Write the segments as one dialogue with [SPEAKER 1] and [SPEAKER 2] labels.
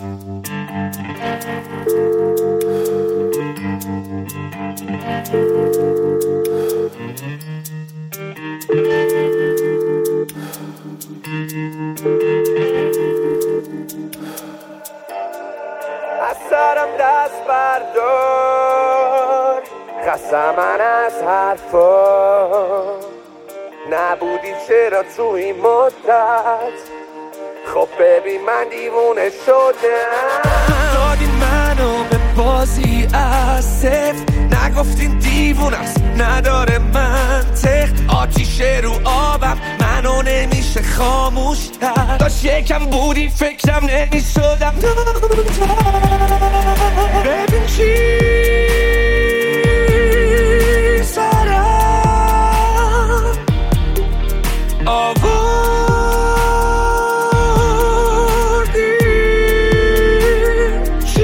[SPEAKER 1] از سرم دست بردار، خستم من از حرفا. نبودی چرا تو این مدت؟ خب ببین من دیوونه شدم. دادین منو به بازی از صفر، نگفتین دیوونه است نداره منطق. آتیش رو آبم منو نمیشه خاموش کرد. داشت یکم بودی فکرم نمیشدم. ببین چی سرم آوردی، چی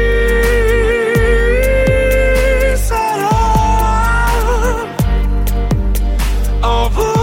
[SPEAKER 1] سرم آوردی.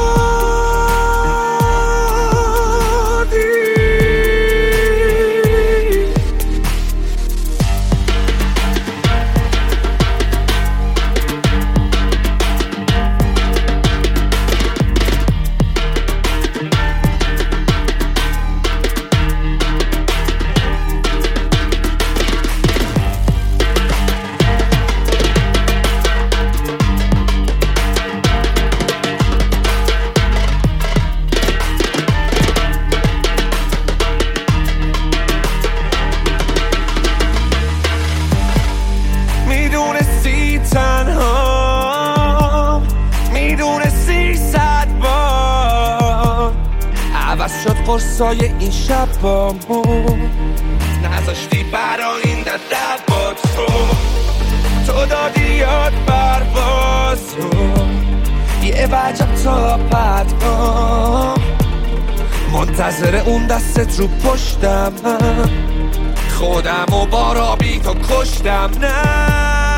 [SPEAKER 1] تنها میدونستی 100 بار عوض شد قرصای این شبامون. نذاشتی برای این دردت با تو دادی یاد پروازو. یه وجب تا پدگام منتظر اون دستت رو پشتم. خودم و بارا بی تو کشتم. نه